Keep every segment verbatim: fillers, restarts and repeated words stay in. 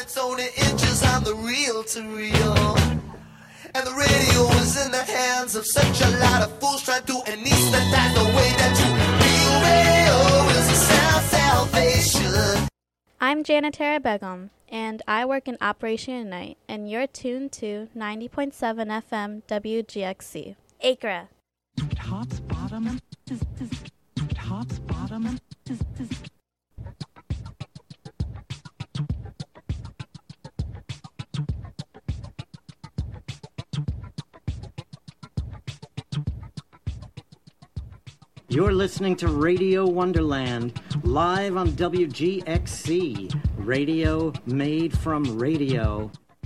it's only inches on the reel to reel. And the radio was in the hands of such a lot of fools trying to anesthetize the way that you feel. Radio is a sound salvation. I'm Janitera Begum, and I work in Operation Unite, and you're tuned to ninety point seven F M W G X C. Acra. Tops, bottom, tops, bottom, You're listening to Radio Wonderland, live on W G X C, radio made from radio.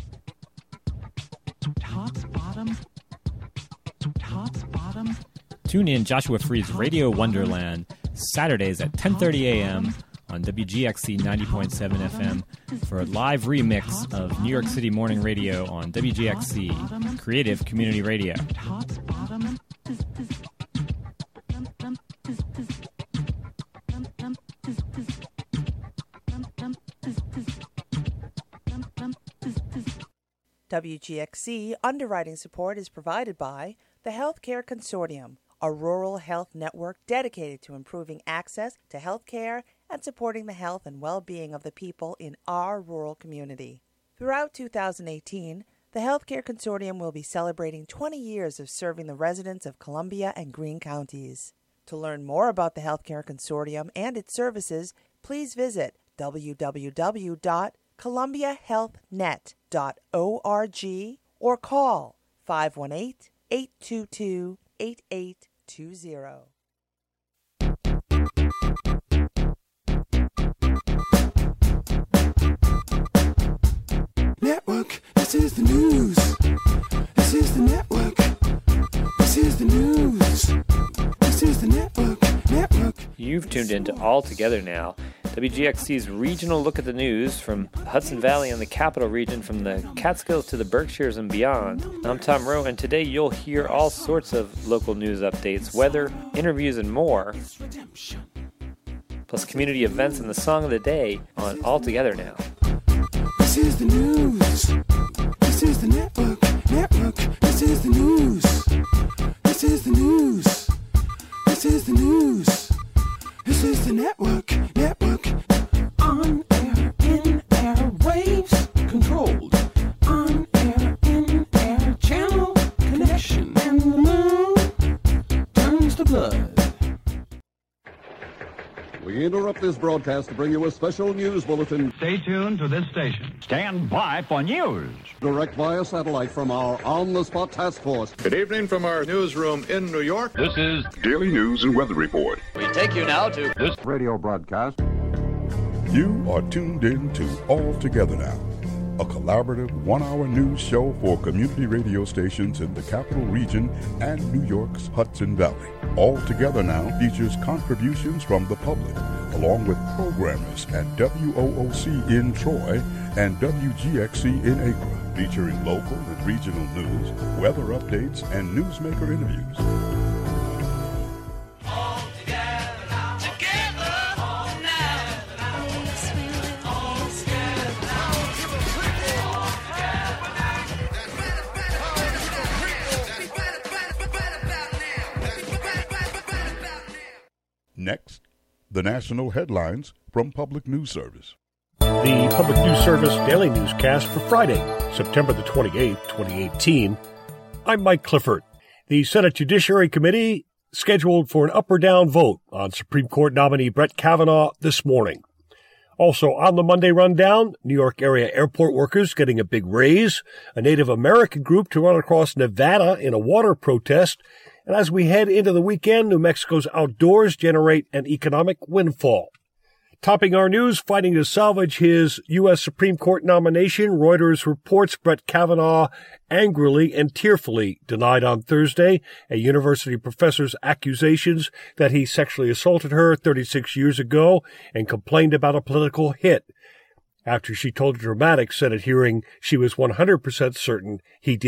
Tops, bottom, tops, bottom. Tune in Joshua Free's Radio Wonderland, Saturdays at ten thirty a.m. on W G X C ninety point seven F M for a live remix of New York City Morning Radio on W G X C, Creative Community Radio. Tops, bottom, W G X C underwriting support is provided by the Healthcare Consortium, a rural health network dedicated to improving access to health care and supporting the health and well-being of the people in our rural community. Throughout two thousand eighteen, the Healthcare Consortium will be celebrating twenty years of serving the residents of Columbia and Greene counties. To learn more about the Healthcare Consortium and its services, please visit w w w dot columbia health net dot org or call five one eight, eight two two, eight eight two zero. Network, this is the news. This is the network. This is the news. This is the network. Network. You've tuned into All Together Now, W G X C's regional look at the news from Hudson Valley and the Capital Region, from the Catskills to the Berkshires and beyond. I'm Tom Rowe, and today you'll hear all sorts of local news updates, weather, interviews, and more, plus community events and the song of the day on All Together Now. This is the news. This is the network. Network. This is the news. This is the news. This is the news. This is the network. Network. On air, in air, waves controlled. On air, in air, channel connection. And the moon turns to blood. We interrupt this broadcast to bring you a special news bulletin. Stay tuned to this station. Stand by for news. Direct via satellite from our on-the-spot task force. Good evening from our newsroom in New York. This is Daily News and Weather Report. We take you now to this radio broadcast. You are tuned in to All Together Now, a collaborative one-hour news show for community radio stations in the Capital Region and New York's Hudson Valley. All Together Now features contributions from the public, along with programmers at W O O C in Troy and W G X C in Acra, featuring local and regional news, weather updates, and newsmaker interviews. Next, the national headlines from Public News Service. The Public News Service Daily Newscast for Friday, September the twenty-eighth, twenty eighteen. I'm Mike Clifford. The Senate Judiciary Committee scheduled for an up or down vote on Supreme Court nominee Brett Kavanaugh this morning. Also on the Monday rundown, New York area airport workers getting a big raise, a Native American group to run across Nevada in a water protest, and as we head into the weekend, New Mexico's outdoors generate an economic windfall. Topping our news, fighting to salvage his U S Supreme Court nomination, Reuters reports Brett Kavanaugh angrily and tearfully denied on Thursday a university professor's accusations that he sexually assaulted her thirty-six years ago and complained about a political hit. After she told a dramatic Senate hearing she was one hundred percent certain he did it.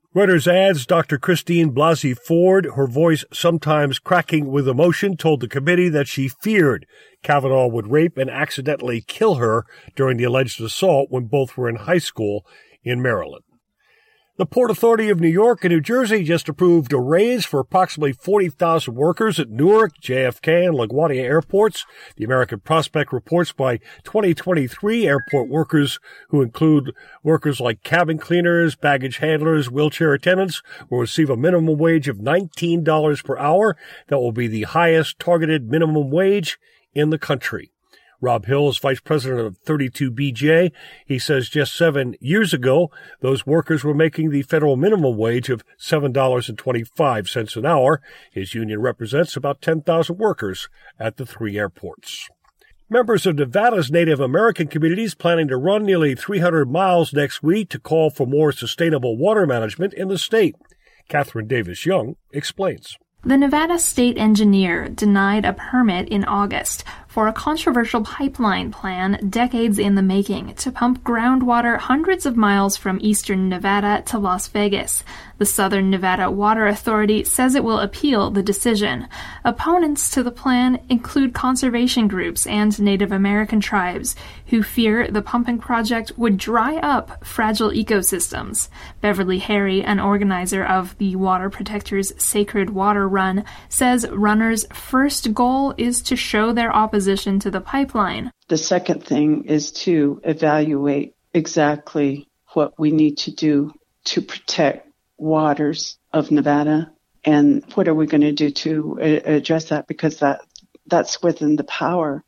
Reuters adds Doctor Christine Blasey Ford, her voice sometimes cracking with emotion, told the committee that she feared Kavanaugh would rape and accidentally kill her during the alleged assault when both were in high school in Maryland. The Port Authority of New York and New Jersey just approved a raise for approximately forty thousand workers at Newark, J F K, and LaGuardia airports. The American Prospect reports by twenty twenty-three, airport workers, who include workers like cabin cleaners, baggage handlers, wheelchair attendants, will receive a minimum wage of nineteen dollars per hour. That will be the highest targeted minimum wage in the country. Rob Hill is vice president of thirty-two B J. He says just seven years ago, those workers were making the federal minimum wage of seven dollars and twenty-five cents an hour. His union represents about ten thousand workers at the three airports. Members of Nevada's Native American communities planning to run nearly three hundred miles next week to call for more sustainable water management in the state. Catherine Davis Young explains. The Nevada state engineer denied a permit in August for a controversial pipeline plan decades in the making to pump groundwater hundreds of miles from eastern Nevada to Las Vegas. The Southern Nevada Water Authority says it will appeal the decision. Opponents to the plan include conservation groups and Native American tribes who fear the pumping project would dry up fragile ecosystems. Beverly Harry, an organizer of the Water Protectors Sacred Water Run, says runners' first goal is to show their opposition to the pipeline. The second thing is to evaluate exactly what we need to do to protect waters of Nevada, and what are we going to do to address that, because that that's within the power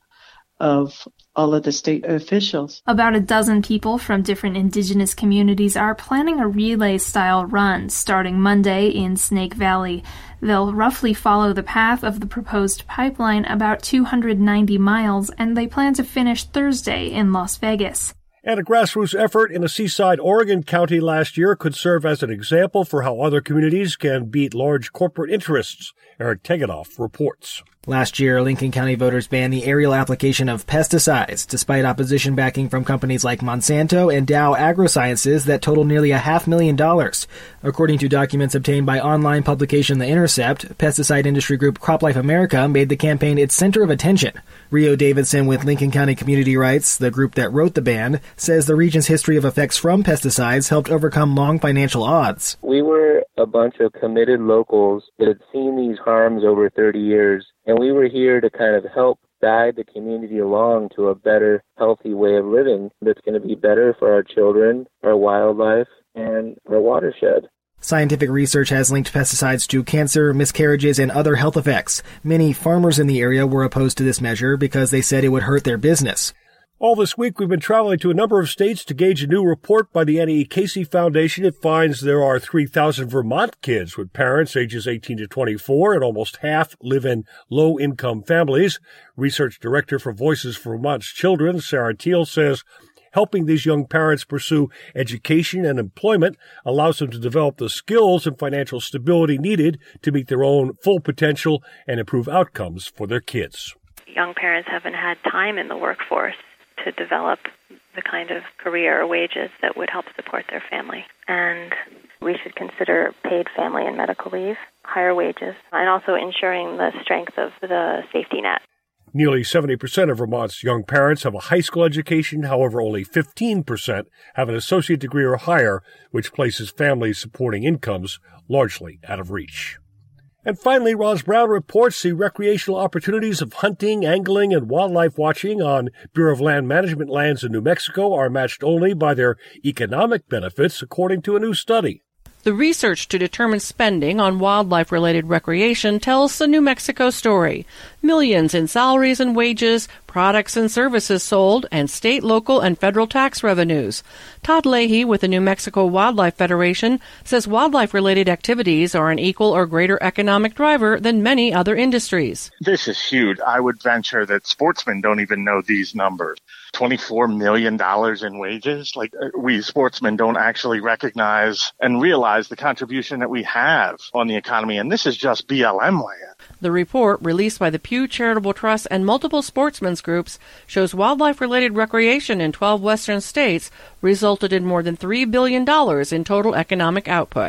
of all of the state officials. About a dozen people from different indigenous communities are planning a relay-style run starting Monday in Snake Valley. They'll roughly follow the path of the proposed pipeline about two hundred ninety miles, and they plan to finish Thursday in Las Vegas. And a grassroots effort in a seaside Oregon county last year could serve as an example for how other communities can beat large corporate interests. Eric Tegenoff reports. Last year, Lincoln County voters banned the aerial application of pesticides, despite opposition backing from companies like Monsanto and Dow AgroSciences that totaled nearly a half million dollars. According to documents obtained by online publication The Intercept, pesticide industry group CropLife America made the campaign its center of attention. Rio Davidson with Lincoln County Community Rights, the group that wrote the ban, says the region's history of effects from pesticides helped overcome long financial odds. We were a bunch of committed locals that had seen these harms over thirty years, and we were here to kind of help guide the community along to a better, healthy way of living that's going to be better for our children, our wildlife, and our watershed. Scientific research has linked pesticides to cancer, miscarriages, and other health effects. Many farmers in the area were opposed to this measure because they said it would hurt their business. All this week, we've been traveling to a number of states to gauge a new report by the Annie E. Casey Foundation. It finds there are three thousand Vermont kids with parents ages eighteen to twenty-four, and almost half live in low-income families. Research Director for Voices for Vermont's Children, Sarah Teal, says helping these young parents pursue education and employment allows them to develop the skills and financial stability needed to meet their own full potential and improve outcomes for their kids. Young parents haven't had time in the workforce to develop the kind of career or wages that would help support their family. And we should consider paid family and medical leave, higher wages, and also ensuring the strength of the safety net. Nearly seventy percent of Vermont's young parents have a high school education. However, only fifteen percent have an associate degree or higher, which places families supporting incomes largely out of reach. And finally, Roz Brown reports the recreational opportunities of hunting, angling, and wildlife watching on Bureau of Land Management lands in New Mexico are matched only by their economic benefits, according to a new study. The research to determine spending on wildlife-related recreation tells the New Mexico story. Millions in salaries and wages, products and services sold, and state, local, and federal tax revenues. Todd Leahy with the New Mexico Wildlife Federation says wildlife-related activities are an equal or greater economic driver than many other industries. This is huge. I would venture that sportsmen don't even know these numbers. twenty-four million dollars in wages? Like, we sportsmen don't actually recognize and realize the contribution that we have on the economy, and this is just B L M land. The report, released by the Pew Charitable Trust and multiple sportsmen's groups, shows wildlife-related recreation in twelve western states resulted in more than three billion dollars in total economic output.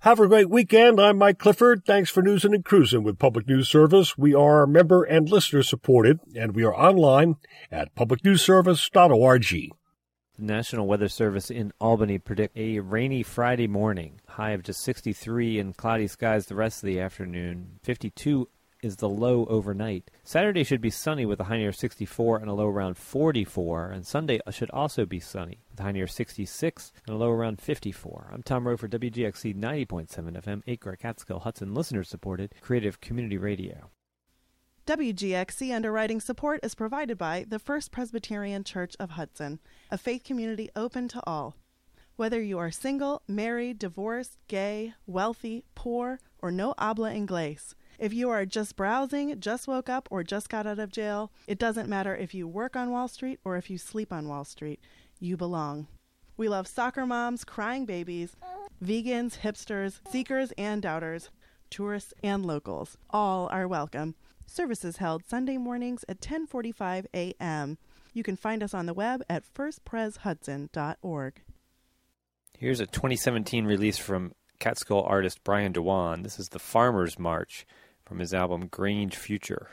Have a great weekend. I'm Mike Clifford. Thanks for Newsin' and Cruisin' with Public News Service. We are member and listener supported, and we are online at public news service dot org. The National Weather Service in Albany predict a rainy Friday morning. High of just sixty-three and cloudy skies the rest of the afternoon. fifty-two is the low overnight. Saturday should be sunny with a high near sixty-four and a low around forty-four, and Sunday should also be sunny with a high near sixty-six and a low around fifty-four. I'm Tom Rowe for W G X C ninety point seven F M, Acre, Catskill, Hudson, listener-supported, creative community radio. W G X C underwriting support is provided by the First Presbyterian Church of Hudson, a faith community open to all. Whether you are single, married, divorced, gay, wealthy, poor, or no habla inglés, if you are just browsing, just woke up, or just got out of jail, it doesn't matter if you work on Wall Street or if you sleep on Wall Street. You belong. We love soccer moms, crying babies, vegans, hipsters, seekers and doubters, tourists and locals. All are welcome. Services held Sunday mornings at ten forty-five a.m. You can find us on the web at first pres hudson dot org. Here's a twenty seventeen release from Catskill artist Brian Dewan. This is the Farmer's March from his album Grange Future.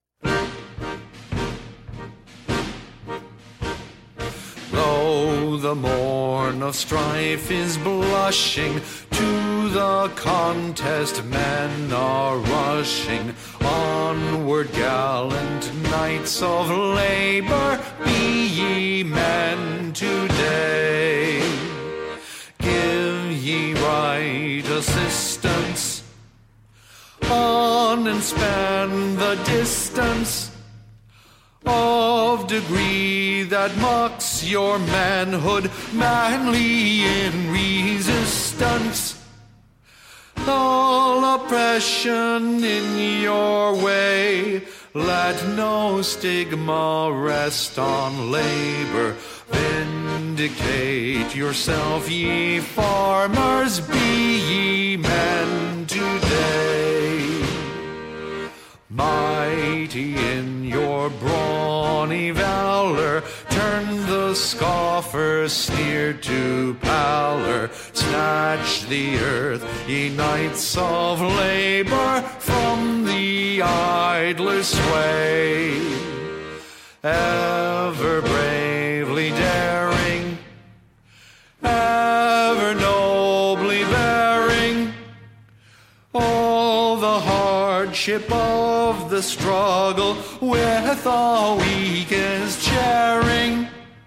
Lo, the morn of strife is blushing, to the contest men are rushing. Onward, gallant knights of labor, be ye men today. Give ye right assistance, on and span the distance of degree that mocks your manhood, manly in resistance. All oppression in your way, let no stigma rest on labor. Vindicate yourself, ye farmers, be ye men today. Mighty in your brawny valor, turn the scoffer's sneer to pallor. Snatch the earth, ye knights of labor, from the idler's sway. Ever bravely daring, ever nobly bearing all the hardship of the struggle, with all weakest sharing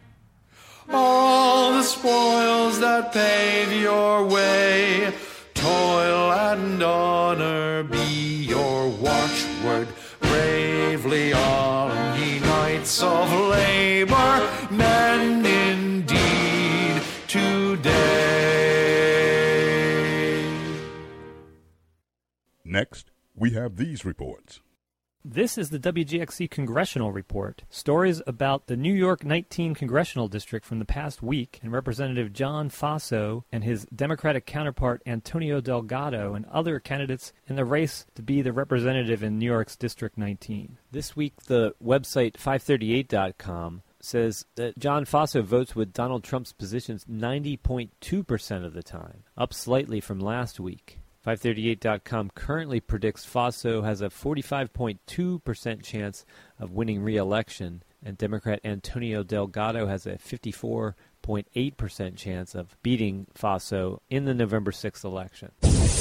all the spoils that pave your way. Toil and honor be your watchword. Bravely on, ye knights of labor, men indeed today. Next, we have these reports. This is the W G X C Congressional Report. Stories about the New York nineteen Congressional District from the past week, and Representative John Faso and his Democratic counterpart Antonio Delgado and other candidates in the race to be the representative in New York's District nineteen. This week, the website five thirty-eight dot com says that John Faso votes with Donald Trump's positions ninety point two percent of the time, up slightly from last week. five thirty-eight dot com currently predicts Faso has a forty-five point two percent chance of winning re-election, and Democrat Antonio Delgado has a fifty-four point eight percent chance of beating Faso in the November sixth election.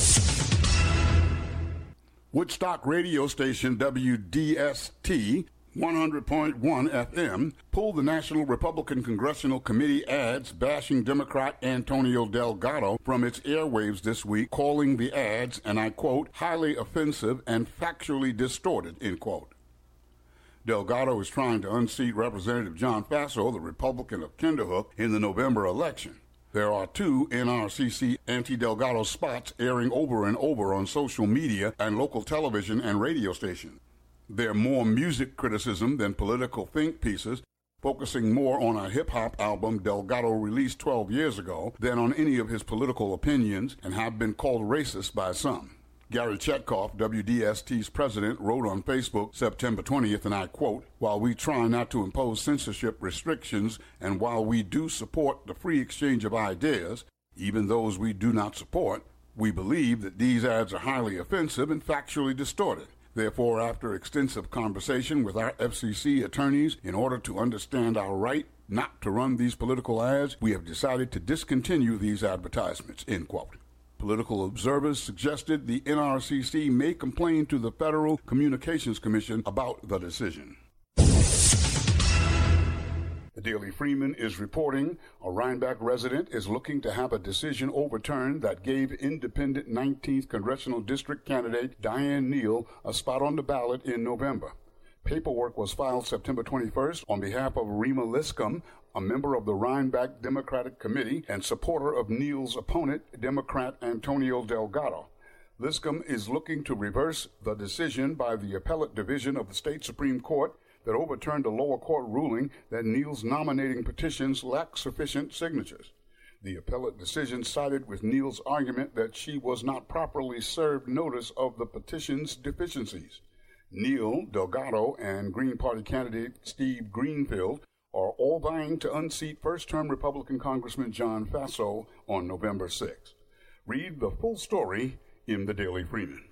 Woodstock radio station W D S T one hundred point one F M pulled the National Republican Congressional Committee ads bashing Democrat Antonio Delgado from its airwaves this week, calling the ads, and I quote, highly offensive and factually distorted, end quote. Delgado is trying to unseat Representative John Faso, the Republican of Kinderhook, in the November election. There are two N R C C anti-Delgado spots airing over and over on social media and local television and radio stations. They're more music criticism than political think pieces, focusing more on a hip-hop album Delgado released twelve years ago than on any of his political opinions, and have been called racist by some. Gary Chetkoff, W D S T's president, wrote on Facebook September twentieth, and I quote, while we try not to impose censorship restrictions and while we do support the free exchange of ideas, even those we do not support, We believe that these ads are highly offensive and factually distorted. Therefore, after extensive conversation with our F C C attorneys in order to understand our right not to run these political ads, we have decided to discontinue these advertisements, end quote. Political observers suggested the N R C C may complain to the Federal Communications Commission about the decision. The Daily Freeman is reporting a Rhinebeck resident is looking to have a decision overturned that gave independent nineteenth Congressional District candidate Diane Neal a spot on the ballot in November. Paperwork was filed September twenty-first on behalf of Rima Liscombe, a member of the Rhinebeck Democratic Committee and supporter of Neal's opponent, Democrat Antonio Delgado. Liscombe is looking to reverse the decision by the Appellate Division of the State Supreme Court that overturned a lower court ruling that Neal's nominating petitions lack sufficient signatures. The appellate decision sided with Neal's argument that she was not properly served notice of the petition's deficiencies. Neal, Delgado, and Green Party candidate Steve Greenfield are all vying to unseat first-term Republican Congressman John Faso on November sixth. Read the full story in the Daily Freeman.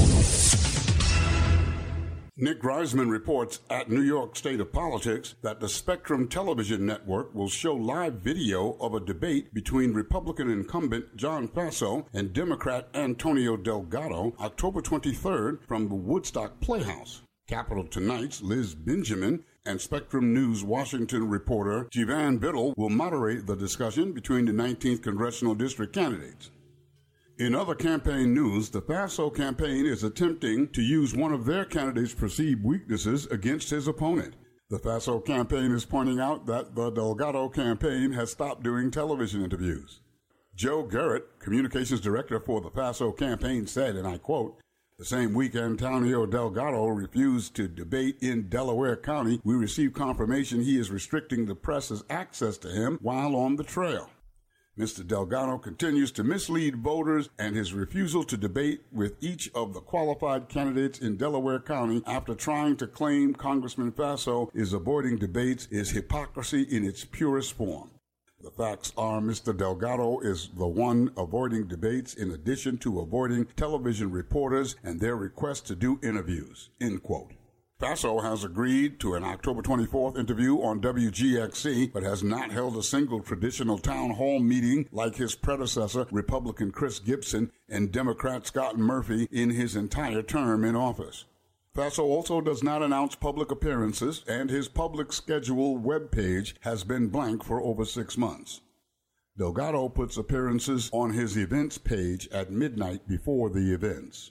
Nick Reisman reports at New York State of Politics that the Spectrum Television Network will show live video of a debate between Republican incumbent John Faso and Democrat Antonio Delgado October twenty-third from the Woodstock Playhouse. Capital Tonight's Liz Benjamin and Spectrum News Washington reporter Jivan Vittle will moderate the discussion between the nineteenth Congressional District candidates. In other campaign news, the Faso campaign is attempting to use one of their candidates' perceived weaknesses against his opponent. The Faso campaign is pointing out that the Delgado campaign has stopped doing television interviews. Joe Garrett, communications director for the Faso campaign, said, and I quote, "The same week Antonio Delgado refused to debate in Delaware County, we received confirmation he is restricting the press's access to him while on the trail. Mister Delgado continues to mislead voters, and his refusal to debate with each of the qualified candidates in Delaware County after trying to claim Congressman Faso is avoiding debates is hypocrisy in its purest form. The facts are Mister Delgado is the one avoiding debates in addition to avoiding television reporters and their request to do interviews," end quote. Faso has agreed to an October twenty-fourth interview on W G X C, but has not held a single traditional town hall meeting like his predecessor, Republican Chris Gibson, and Democrat Scott Murphy in his entire term in office. Faso also does not announce public appearances, and his public schedule webpage has been blank for over six months. Delgado puts appearances on his events page at midnight before the events.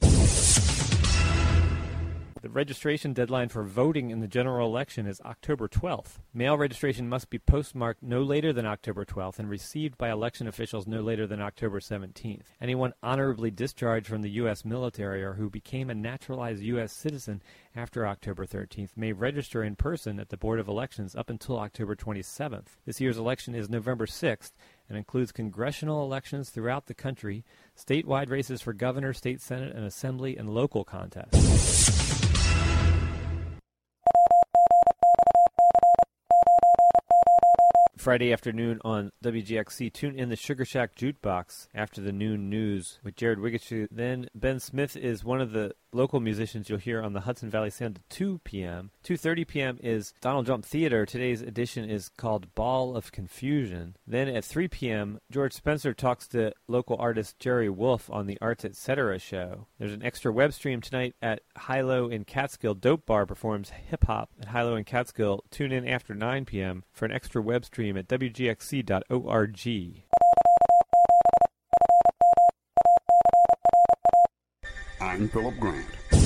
The registration deadline for voting in the general election is October twelfth. Mail registration must be postmarked no later than October twelfth and received by election officials no later than October seventeenth. Anyone honorably discharged from the U S military or who became a naturalized U S citizen after October thirteenth may register in person at the Board of Elections up until October twenty-seventh. This year's election is November sixth and includes congressional elections throughout the country, statewide races for governor, state senate, and assembly, and local contests. Friday afternoon on W G X C, tune in the Sugar Shack Jukebox after the noon news with Jared Wiggich. Then Ben Smith is one of the local musicians you'll hear on the Hudson Valley Sound at two p.m. two thirty p.m. is Donald Jump Theater. Today's edition is called Ball of Confusion. Then at three p.m., George Spencer talks to local artist Jerry Wolf on the Arts Etc. show. There's an extra web stream tonight at Hilo in Catskill. Dope Bar performs hip-hop at Hilo in Catskill. Tune in after nine p.m. for an extra web stream at W G X C dot org. I'm Philip Grant.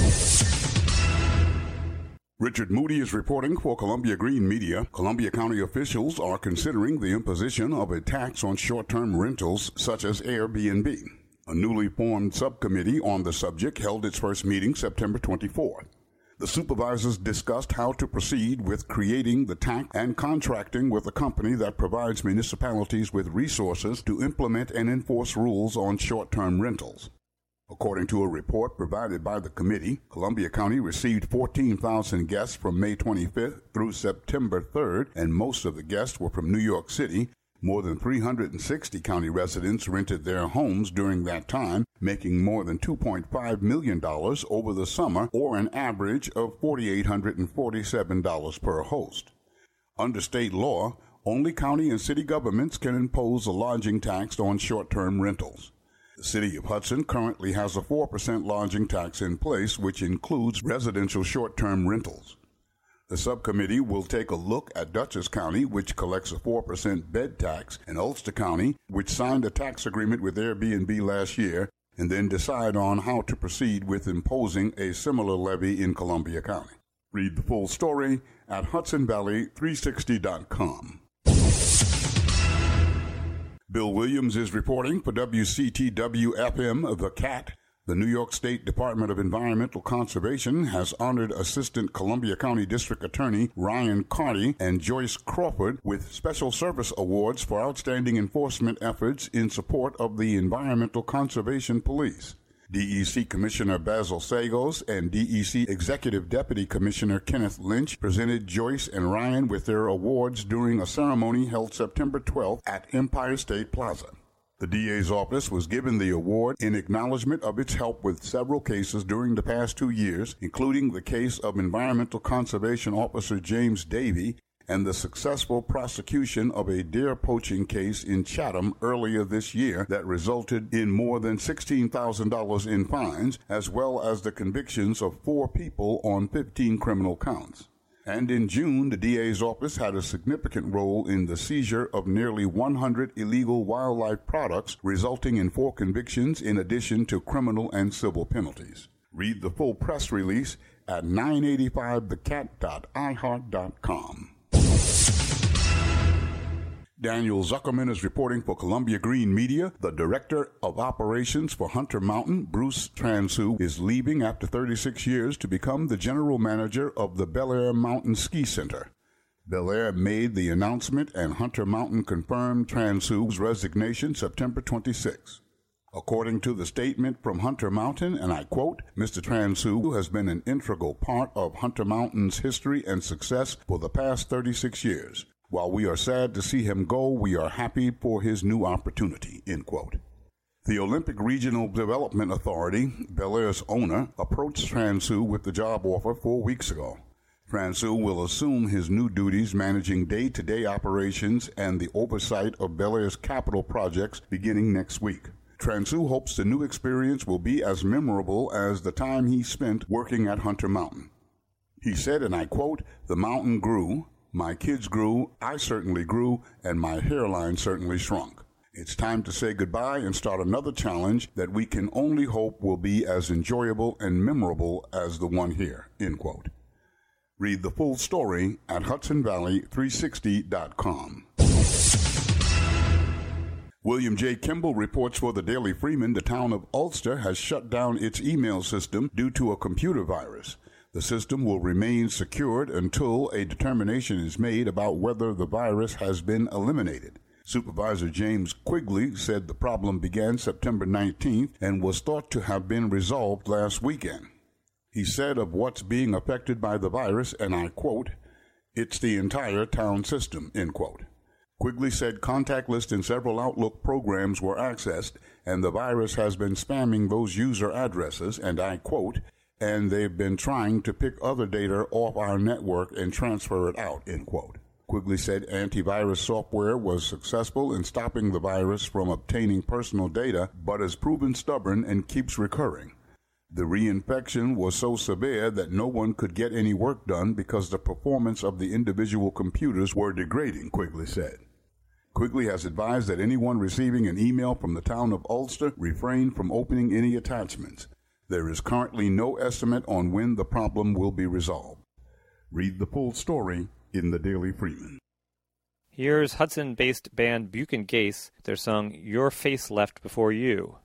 Richard Moody is reporting for Columbia Green Media. Columbia County officials are considering the imposition of a tax on short-term rentals such as Airbnb. A newly formed subcommittee on the subject held its first meeting September twenty-fourth. The supervisors discussed how to proceed with creating the tax and contracting with a company that provides municipalities with resources to implement and enforce rules on short-term rentals. According to a report provided by the committee, Columbia County received fourteen thousand guests from May twenty-fifth through September third, and most of the guests were from New York City, More than three hundred sixty county residents rented their homes during that time, making more than two point five million dollars over the summer, or an average of four thousand eight hundred forty-seven dollars per host. Under state law, only county and city governments can impose a lodging tax on short-term rentals. The City of Hudson currently has a four percent lodging tax in place, which includes residential short-term rentals. The subcommittee will take a look at Dutchess County, which collects a four percent bed tax, and Ulster County, which signed a tax agreement with Airbnb last year, and then decide on how to proceed with imposing a similar levy in Columbia County. Read the full story at Hudson Valley three sixty dot com. Bill Williams is reporting for W C T W F M, The Cat. The New York State Department of Environmental Conservation has honored Assistant Columbia County District Attorney Ryan Carty and Joyce Crawford with Special Service Awards for outstanding enforcement efforts in support of the Environmental Conservation Police. D E C Commissioner Basil Sagos and D E C Executive Deputy Commissioner Kenneth Lynch presented Joyce and Ryan with their awards during a ceremony held September twelfth at Empire State Plaza. The D A's office was given the award in acknowledgement of its help with several cases during the past two years, including the case of Environmental Conservation Officer James Davey and the successful prosecution of a deer poaching case in Chatham earlier this year that resulted in more than sixteen thousand dollars in fines, as well as the convictions of four people on fifteen criminal counts. And in June, the D A's office had a significant role in the seizure of nearly one hundred illegal wildlife products, resulting in four convictions in addition to criminal and civil penalties. Read the full press release at nine eighty-five the cat dot i heart dot com. Daniel Zuckerman is reporting for Columbia Green Media. The Director of Operations for Hunter Mountain, Bruce Transu, is leaving after thirty-six years to become the General Manager of the Bel Air Mountain Ski Center. Bel Air made the announcement, and Hunter Mountain confirmed Transu's resignation September twenty-sixth. According to the statement from Hunter Mountain, and I quote, Mister Transu has been an integral part of Hunter Mountain's history and success for the past thirty-six years. While we are sad to see him go, we are happy for his new opportunity, end quote. The Olympic Regional Development Authority, Bel Air's owner, approached Transu with the job offer four weeks ago. Transu will assume his new duties managing day-to-day operations and the oversight of Bel Air's capital projects beginning next week. Transu hopes the new experience will be as memorable as the time he spent working at Hunter Mountain. He said, and I quote, "The mountain grew, my kids grew, I certainly grew, and my hairline certainly shrunk. It's time to say goodbye and start another challenge that we can only hope will be as enjoyable and memorable as the one here," end quote. Read the full story at Hudson Valley three sixty dot com. William J. Kimball reports for the Daily Freeman the town of Ulster has shut down its email system due to a computer virus. The system will remain secured until a determination is made about whether the virus has been eliminated. Supervisor James Quigley said the problem began September nineteenth and was thought to have been resolved last weekend. He said of what's being affected by the virus, and I quote, "It's the entire town system," end quote. Quigley said contact lists in several Outlook programs were accessed, and the virus has been spamming those user addresses, and I quote, "and they've been trying to pick other data off our network and transfer it out," end quote. Quigley said antivirus software was successful in stopping the virus from obtaining personal data, but has proven stubborn and keeps recurring. The reinfection was so severe that no one could get any work done because the performance of the individual computers were degrading, Quigley said. Quigley has advised that anyone receiving an email from the town of Ulster refrain from opening any attachments. There is currently no estimate on when the problem will be resolved. Read the full story in the Daily Freeman. Here's Hudson-based band Buchan Gase, their song Your Face Left Before You.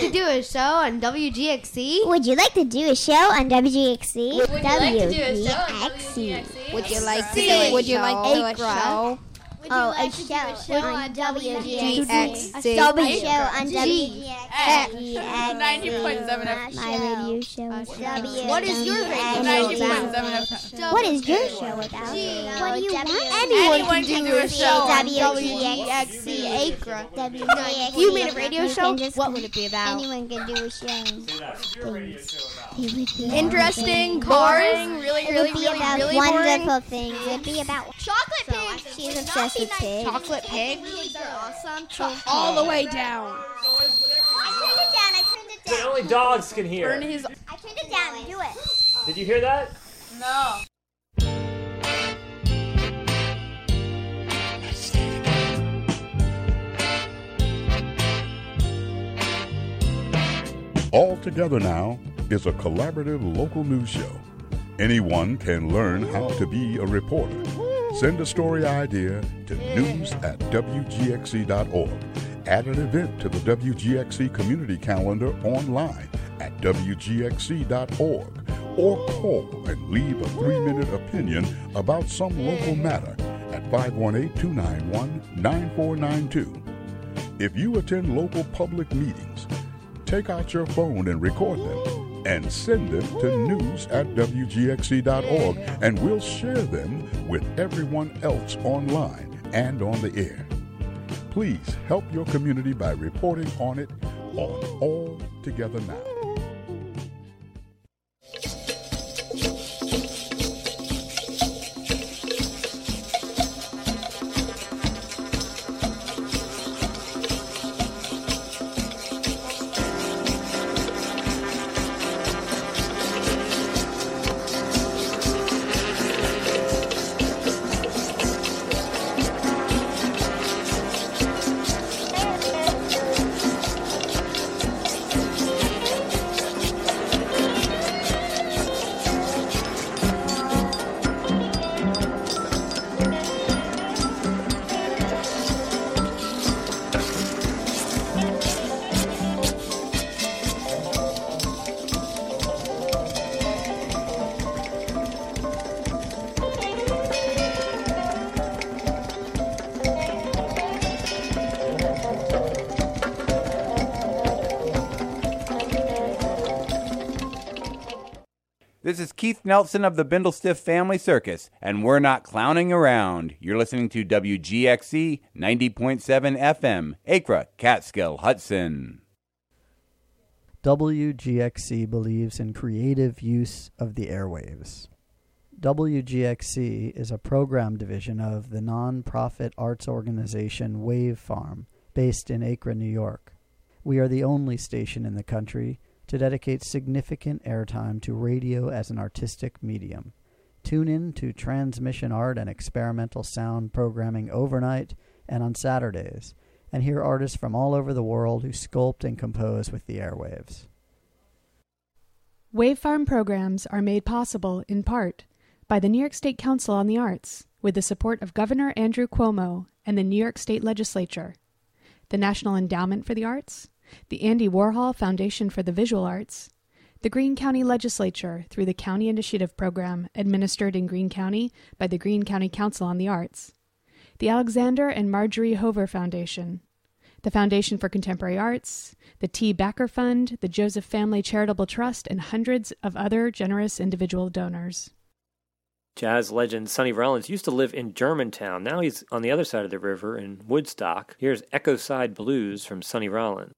to do a show on W G X C? Would you like to do a show on W G X C? Would you like to do a show on W G X C? Would you like to do a Would you like to do a show? show? Oh, a show on W G X C. A show on W G X C. ninety point seven F M. My radio show. What is your radio ninety show point about? seven F M. What is your show about? What do you want? Anyone can do a show on W G X C Acra. If you made a radio show, what would it be about? Anyone can do a show. Interesting, boring, really, It really, would be really, about really wonderful boring. things. It would be about Chocolate pigs. She's obsessed with pigs. Chocolate pigs. They're awesome. All the way down. I turned it down. I turned it But down. only dogs can hear. Burn his. I turned it down. Do it. Did you hear that? No. All Together Now is a collaborative local news show. Anyone can learn how to be a reporter. Send a story idea to news at W G X C dot org. Add an event to the W G X C community calendar online at W G X C dot org. Or call and leave a three-minute opinion about some local matter at five one eight, two nine one, nine four nine two. If you attend local public meetings, take out your phone and record them and send them to news at W G X C dot org, and we'll share them with everyone else online and on the air. Please help your community by reporting on it on All Together Now. This is Keith Nelson of the Bindlestiff Family Circus, and we're not clowning around. You're listening to W G X C ninety point seven F M, Acra, Catskill, Hudson. W G X C believes in creative use of the airwaves. W G X C is a program division of the non-profit arts organization Wave Farm, based in Acra, New York. We are the only station in the country to dedicate significant airtime to radio as an artistic medium. Tune in to transmission art and experimental sound programming overnight and on Saturdays, and hear artists from all over the world who sculpt and compose with the airwaves. Wave Farm programs are made possible, in part, by the New York State Council on the Arts, with the support of Governor Andrew Cuomo and the New York State Legislature, the National Endowment for the Arts, the Andy Warhol Foundation for the Visual Arts, the Greene County Legislature through the County Initiative Program administered in Greene County by the Greene County Council on the Arts, the Alexander and Marjorie Hover Foundation, the Foundation for Contemporary Arts, the T. Backer Fund, the Joseph Family Charitable Trust, and hundreds of other generous individual donors. Jazz legend Sonny Rollins used to live in Germantown. Now he's on the other side of the river in Woodstock. Here's Echo Side Blues from Sonny Rollins.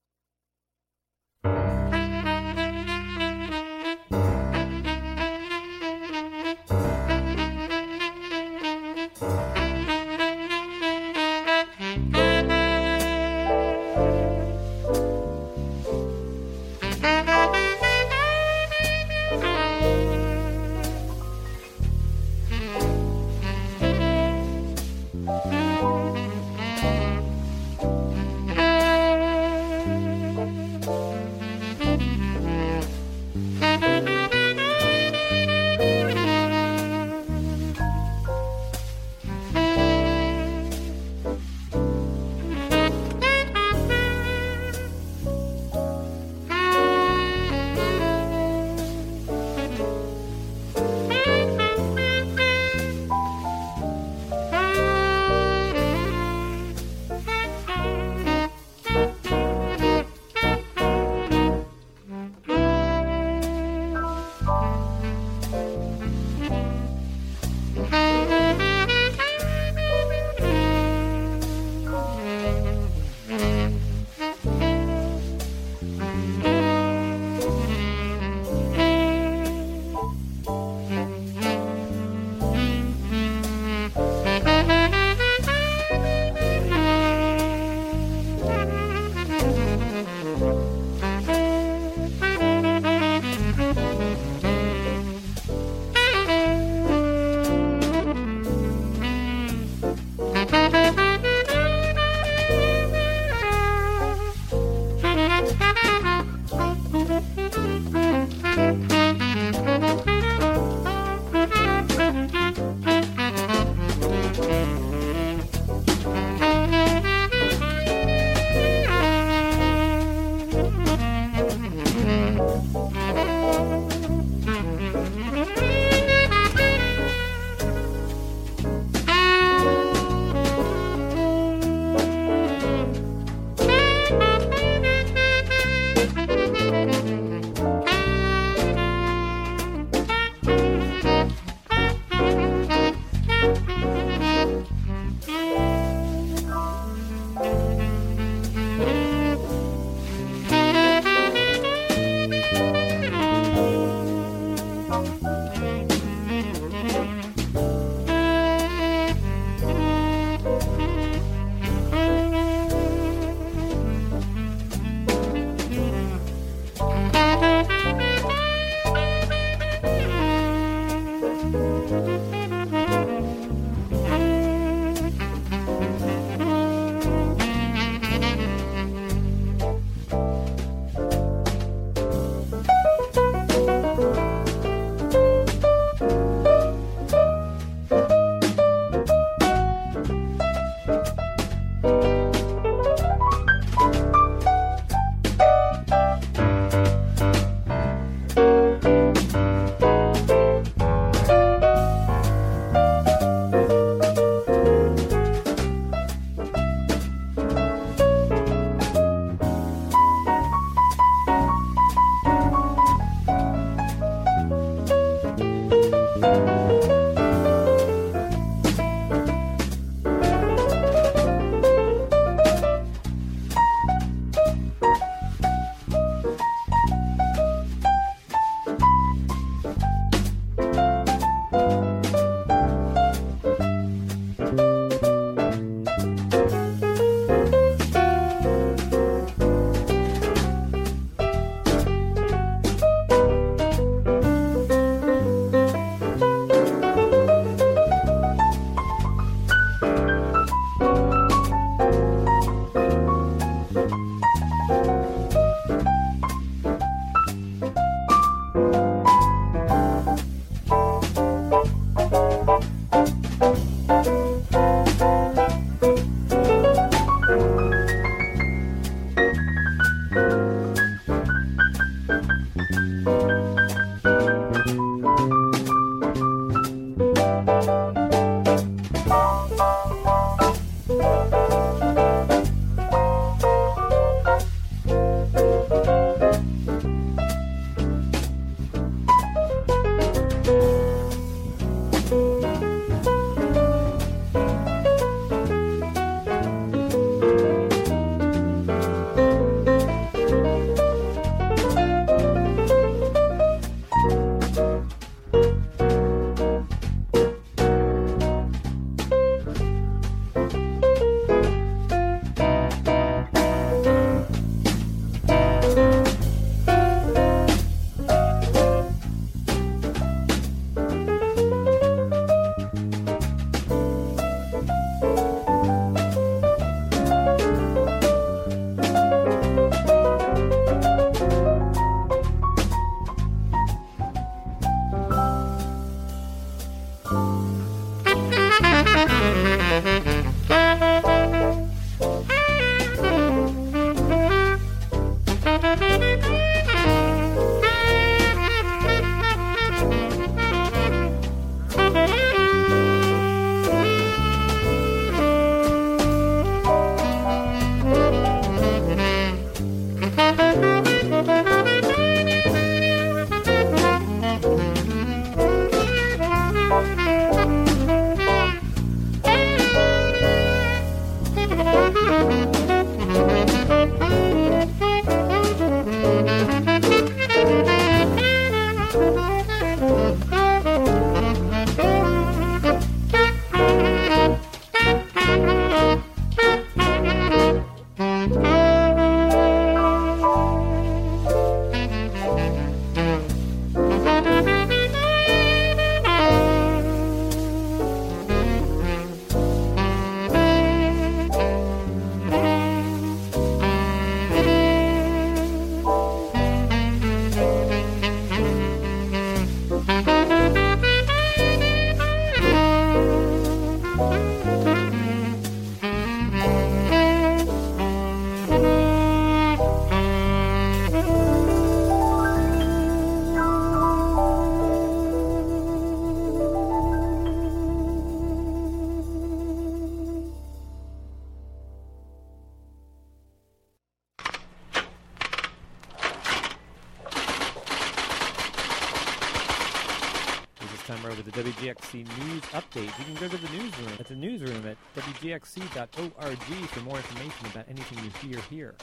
W G X C News Update. You can go to the newsroom at the newsroom at W G X C dot org for more information about anything you hear here.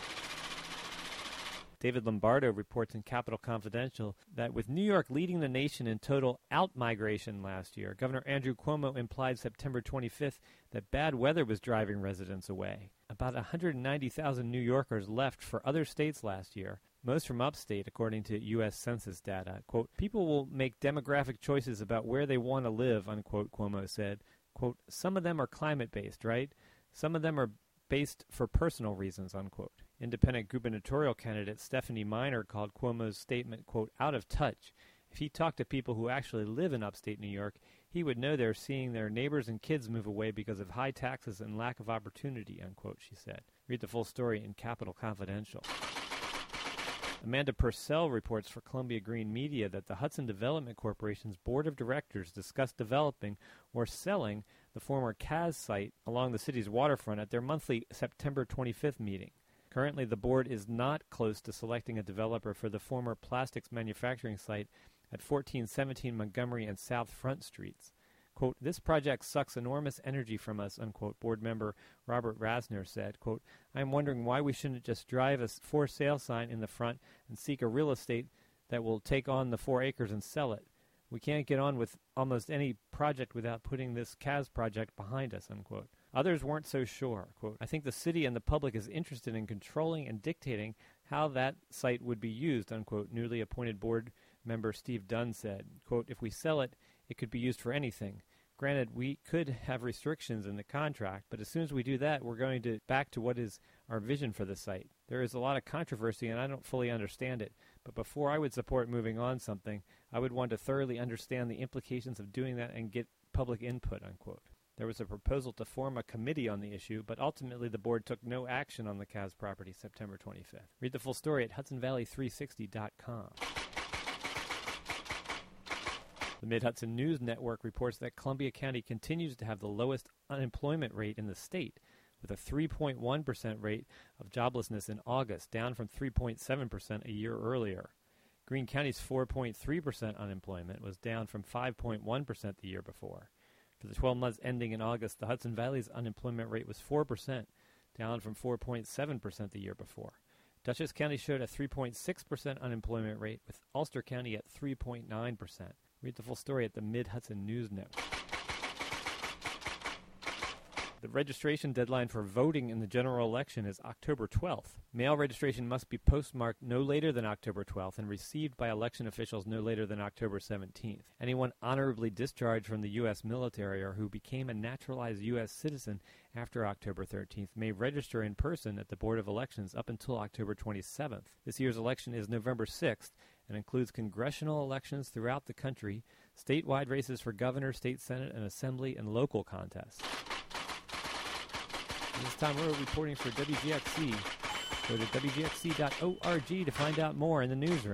David Lombardo reports in Capital Confidential that with New York leading the nation in total out-migration last year, Governor Andrew Cuomo implied September twenty-fifth that bad weather was driving residents away. About one hundred ninety thousand New Yorkers left for other states last year, most from upstate, according to U S Census data. Quote, people will make demographic choices about where they want to live, unquote, Cuomo said. Quote, some of them are climate-based, right? Some of them are based for personal reasons, unquote. Independent gubernatorial candidate Stephanie Miner called Cuomo's statement, quote, out of touch. If he talked to people who actually live in upstate New York, he would know they're seeing their neighbors and kids move away because of high taxes and lack of opportunity, unquote, she said. Read the full story in Capital Confidential. Amanda Purcell reports for Columbia Green Media that the Hudson Development Corporation's board of directors discussed developing or selling the former C A S site along the city's waterfront at their monthly September twenty-fifth meeting. Currently, the board is not close to selecting a developer for the former plastics manufacturing site at fourteen seventeen Montgomery and South Front Streets. Quote, this project sucks enormous energy from us, unquote, board member Robert Rasner said. Quote, I'm wondering why we shouldn't just drive a for sale sign in the front and seek a real estate that will take on the four acres and sell it. We can't get on with almost any project without putting this C A S project behind us, unquote. Others weren't so sure. Quote, I think the city and the public is interested in controlling and dictating how that site would be used, unquote, newly appointed board member Steve Dunn said. Quote, if we sell it, it could be used for anything. Granted, we could have restrictions in the contract, but as soon as we do that, we're going to back to what is our vision for the site. There is a lot of controversy, and I don't fully understand it, but before I would support moving on something, I would want to thoroughly understand the implications of doing that and get public input, unquote. There was a proposal to form a committee on the issue, but ultimately the board took no action on the C A S property September twenty-fifth. Read the full story at Hudson Valley three sixty dot com. The Mid-Hudson News Network reports that Columbia County continues to have the lowest unemployment rate in the state, with a three point one percent rate of joblessness in August, down from three point seven percent a year earlier. Greene County's four point three percent unemployment was down from five point one percent the year before. For the twelve months ending in August, the Hudson Valley's unemployment rate was four percent, down from four point seven percent the year before. Dutchess County showed a three point six percent unemployment rate, with Ulster County at three point nine percent. Read the full story at the Mid-Hudson News Network. The registration deadline for voting in the general election is October twelfth. Mail registration must be postmarked no later than October twelfth and received by election officials no later than October seventeenth. Anyone honorably discharged from the U S military or who became a naturalized U S citizen after October thirteenth may register in person at the Board of Elections up until October twenty-seventh. This year's election is November sixth and includes congressional elections throughout the country, statewide races for governor, state senate, and assembly, and local contests. This is Tom Rowe reporting for W G X C. Go to W G X C dot org to find out more in the newsroom.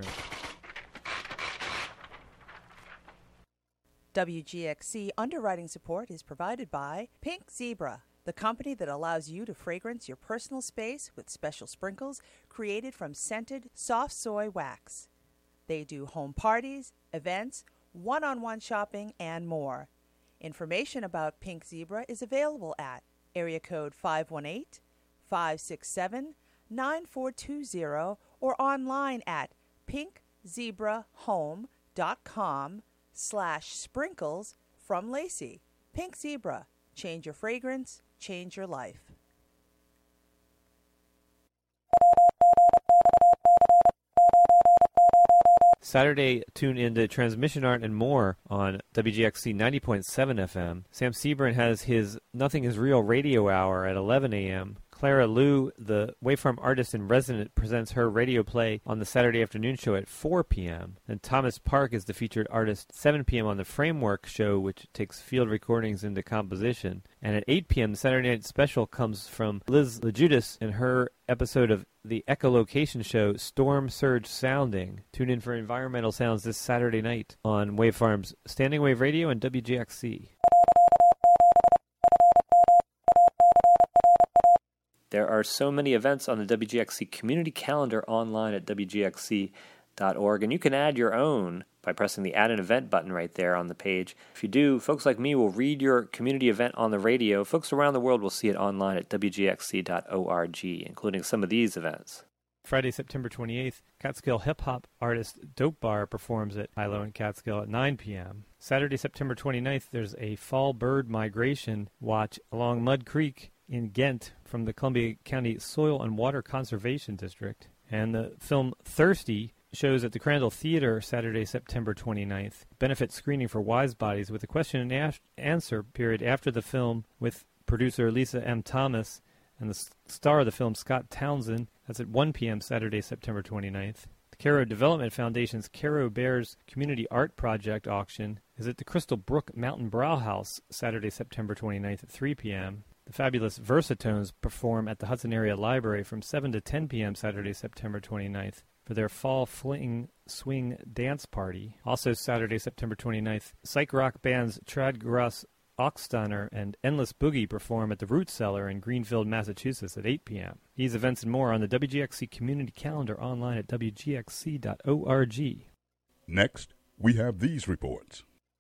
W G X C underwriting support is provided by Pink Zebra, the company that allows you to fragrance your personal space with special sprinkles created from scented soft soy wax. They do home parties, events, one-on-one shopping, and more. Information about Pink Zebra is available at area code five one eight, five six seven, nine four two zero or online at pinkzebrahome.com slash sprinkles from Lacey. Pink Zebra. Change your fragrance, change your life. Saturday, tune into Transmission Art and More on W G X C ninety point seven F M. Sam Sebring has his Nothing is Real radio hour at eleven a.m. Clara Liu, the Waveform artist in resident, presents her radio play on the Saturday afternoon show at four p.m. And Thomas Park is the featured artist at seven p.m. on the Framework show, which takes field recordings into composition. And at eight p.m., the Saturday night special comes from Liz LeJudas in her episode of the echolocation show Storm Surge Sounding. Tune in for environmental sounds this Saturday night on Wavefarm's Standing Wave Radio and W G X C. There are so many events on the W G X C community calendar online at W G X C dot org, and you can add your own by pressing the Add an Event button right there on the page. If you do, folks like me will read your community event on the radio. Folks around the world will see it online at W G X C dot org, including some of these events. Friday, September twenty-eighth, Catskill hip-hop artist Dope Bar performs at Hilo and Catskill at nine p.m. Saturday, September twenty-ninth, there's a fall bird migration watch along Mud Creek in Ghent from the Columbia County Soil and Water Conservation District. And the film Thirsty shows at the Crandall Theater Saturday, September twenty-ninth. Benefit screening for Wise Bodies with a question and a- answer period after the film with producer Lisa M. Thomas and the star of the film, Scott Townsend. That's at one p.m. Saturday, September twenty-ninth. The Caro Development Foundation's Caro Bears Community Art Project auction is at the Crystal Brook Mountain Brauhaus Saturday, September twenty-ninth at three p.m. The fabulous Versatones perform at the Hudson Area Library from seven to ten p.m. Saturday, September twenty-ninth for their Fall Fling Swing Dance Party. Also Saturday, September twenty-ninth, psych rock bands Tradgras Oxstunner and Endless Boogie perform at the Root Cellar in Greenfield, Massachusetts at eight p.m. These events and more on the W G X C community calendar online at W G X C dot org. Next, we have these reports.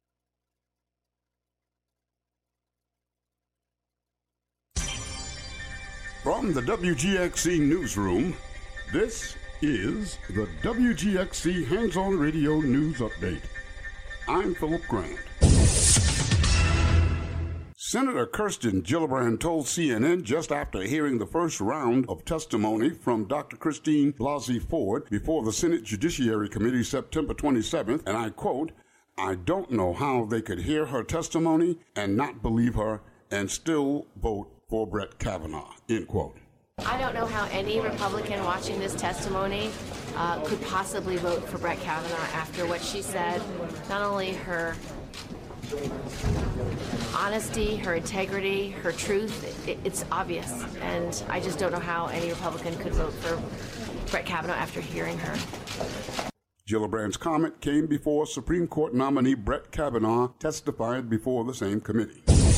From the W G X C newsroom, this is the W G X C Hands-On Radio News Update. I'm Philip Grant. Senator Kirsten Gillibrand told C N N just after hearing the first round of testimony from Doctor Christine Blasey Ford before the Senate Judiciary Committee September twenty-seventh, and I quote, "I don't know how they could hear her testimony and not believe her and still vote for Brett Kavanaugh," end quote. I don't know how any Republican watching this testimony uh, could possibly vote for Brett Kavanaugh after what she said. Not only her honesty, her integrity, her truth, it, it's obvious. And I just don't know how any Republican could vote for Brett Kavanaugh after hearing her. Gillibrand's comment came before Supreme Court nominee Brett Kavanaugh testified before the same committee.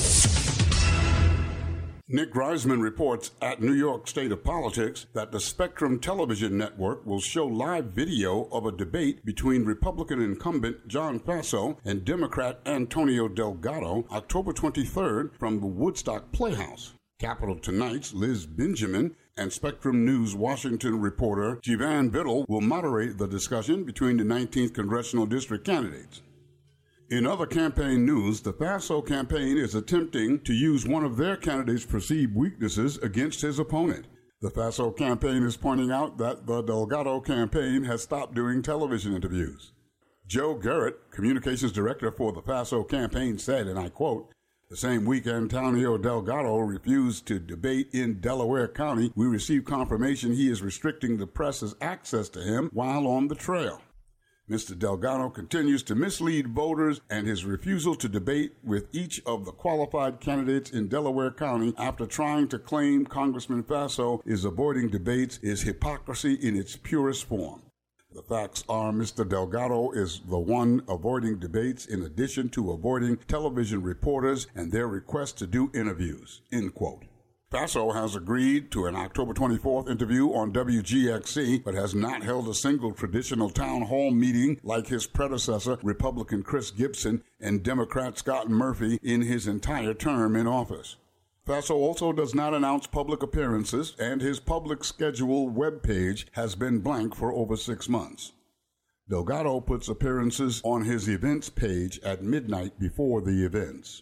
Nick Reisman reports at New York State of Politics that the Spectrum Television Network will show live video of a debate between Republican incumbent John Faso and Democrat Antonio Delgado October twenty-third from the Woodstock Playhouse. Capital Tonight's Liz Benjamin and Spectrum News Washington reporter Jivan Biddle will moderate the discussion between the nineteenth Congressional District candidates. In other campaign news, the Faso campaign is attempting to use one of their candidates' perceived weaknesses against his opponent. The Faso campaign is pointing out that the Delgado campaign has stopped doing television interviews. Joe Garrett, communications director for the Faso campaign, said, and I quote, "The same week Antonio Delgado refused to debate in Delaware County, we received confirmation he is restricting the press's access to him while on the trail. Mister Delgado continues to mislead voters, and his refusal to debate with each of the qualified candidates in Delaware County after trying to claim Congressman Faso is avoiding debates is hypocrisy in its purest form. The facts are Mister Delgado is the one avoiding debates in addition to avoiding television reporters and their request to do interviews," end quote. Faso has agreed to an October twenty-fourth interview on W G X C, but has not held a single traditional town hall meeting like his predecessor, Republican Chris Gibson, and Democrat Scott Murphy in his entire term in office. Faso also does not announce public appearances, and his public schedule webpage has been blank for over six months. Delgado puts appearances on his events page at midnight before the events.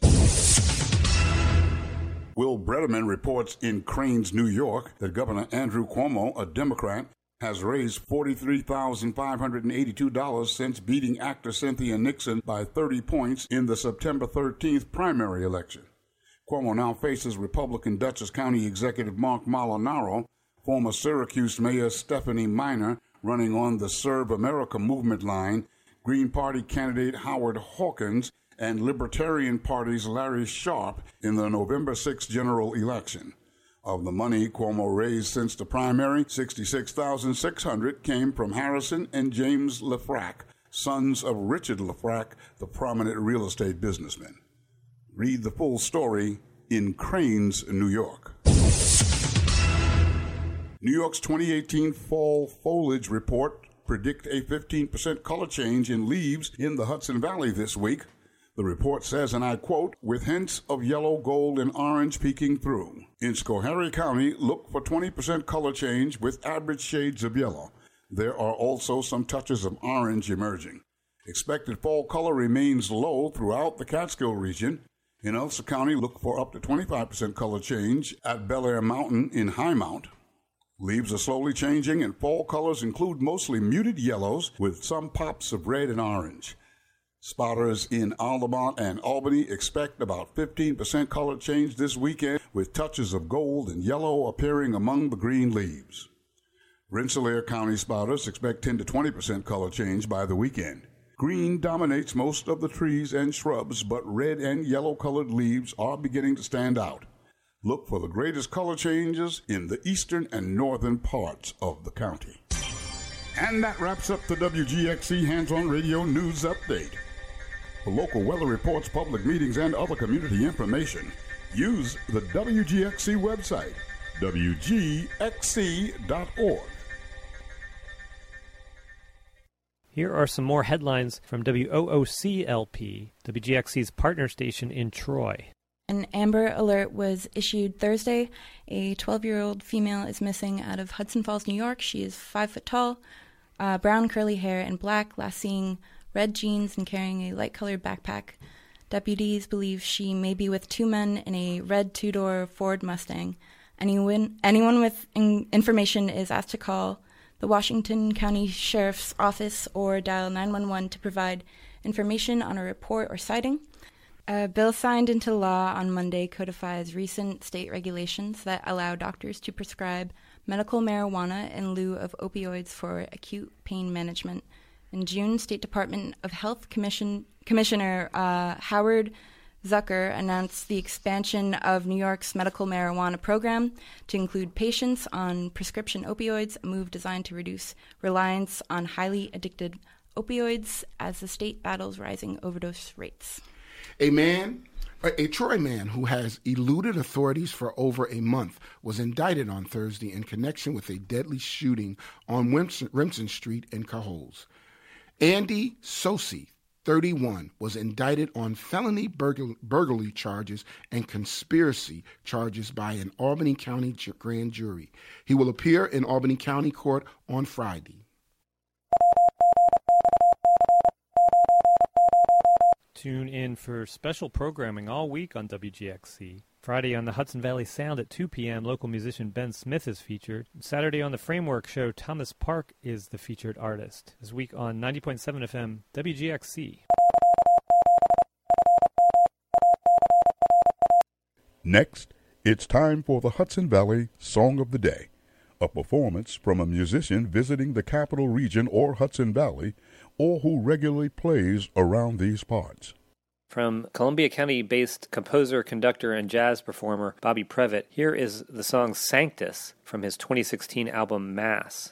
Will Bredeman reports in Cranes, New York, that Governor Andrew Cuomo, a Democrat, has raised forty-three thousand five hundred eighty-two dollars since beating actor Cynthia Nixon by thirty points in the September thirteenth primary election. Cuomo now faces Republican Dutchess County Executive Mark Molinaro, former Syracuse Mayor Stephanie Miner running on the Serve America movement line, Green Party candidate Howard Hawkins, and Libertarian Party's Larry Sharp in the November sixth general election. Of the money Cuomo raised since the primary, sixty-six thousand six hundred dollars came from Harrison and James LaFrac, sons of Richard LaFrac, the prominent real estate businessman. Read the full story in Cranes, New York. New York's twenty eighteen Fall Foliage Report predict a fifteen percent color change in leaves in the Hudson Valley this week. The report says, and I quote, with hints of yellow, gold, and orange peeking through. In Schoharie County, look for twenty percent color change with average shades of yellow. There are also some touches of orange emerging. Expected fall color remains low throughout the Catskill region. In Ulster County, look for up to twenty-five percent color change at Bel Air Mountain in High Mount. Leaves are slowly changing, and fall colors include mostly muted yellows with some pops of red and orange. Spotters in Altamont and Albany expect about fifteen percent color change this weekend, with touches of gold and yellow appearing among the green leaves. Rensselaer County spotters expect ten to twenty percent color change by the weekend. Green dominates most of the trees and shrubs, but red and yellow-colored leaves are beginning to stand out. Look for the greatest color changes in the eastern and northern parts of the county. And that wraps up the W G X C Hands-On Radio News Update. For local weather reports, public meetings, and other community information, use the W G X C website, W G X C dot org. Here are some more headlines from W O O C L P, W G X C's partner station in Troy. An Amber Alert was issued Thursday. A twelve-year-old female is missing out of Hudson Falls, New York. She is five foot tall, uh, brown curly hair, and black, last seen red jeans and carrying a light-colored backpack. Deputies believe she may be with two men in a red two-door Ford Mustang. Anyone, anyone with in- information is asked to call the Washington County Sheriff's Office or dial nine one one to provide information on a report or sighting. A bill signed into law on Monday codifies recent state regulations that allow doctors to prescribe medical marijuana in lieu of opioids for acute pain management. In June, State Department of Health Commission, Commissioner uh, Howard Zucker announced the expansion of New York's medical marijuana program to include patients on prescription opioids, a move designed to reduce reliance on highly addicted opioids as the state battles rising overdose rates. A man, a, a Troy man who has eluded authorities for over a month was indicted on Thursday in connection with a deadly shooting on Remsen, Remsen Street in Cohoes. Andy Sosi, thirty-one, was indicted on felony burgl- burglary charges and conspiracy charges by an Albany County ju- grand jury. He will appear in Albany County Court on Friday. Tune in for special programming all week on W G X C. Friday on the Hudson Valley Sound at two p.m., local musician Ben Smith is featured. Saturday on the Framework Show, Thomas Park is the featured artist. This week on ninety point seven F M, W G X C. Next, it's time for the Hudson Valley Song of the Day, a performance from a musician visiting the Capital Region or Hudson Valley, or who regularly plays around these parts. From Columbia County-based composer, conductor, and jazz performer Bobby Previtt, here is the song Sanctus from his twenty sixteen album Mass.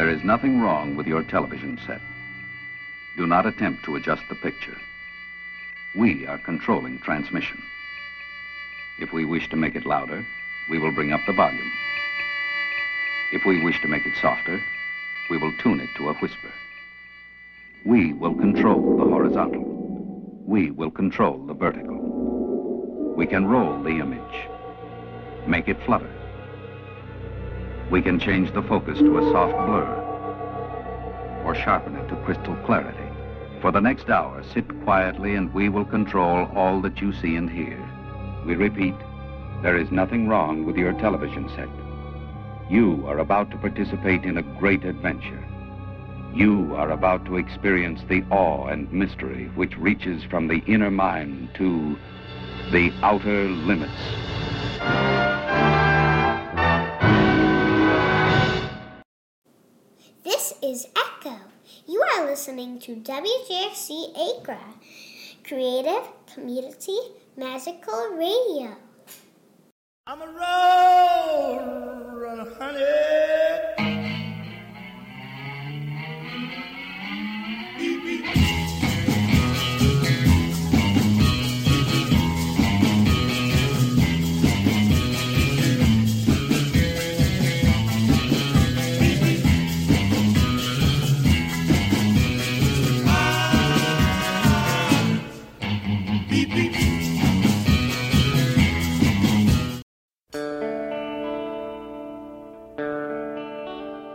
There is nothing wrong with your television set. Do not attempt to adjust the picture. We are controlling transmission. If we wish to make it louder, we will bring up the volume. If we wish to make it softer, we will tune it to a whisper. We will control the horizontal. We will control the vertical. We can roll the image, make it flutter. We can change the focus to a soft blur or sharpen it to crystal clarity. For the next hour, sit quietly and we will control all that you see and hear. We repeat, there is nothing wrong with your television set. You are about to participate in a great adventure. You are about to experience the awe and mystery which reaches from the inner mind to the outer limits. This is Echo. You are listening to W J X C Acra, creative, community, magical radio. I'm a road runner, honey. Beep, beep.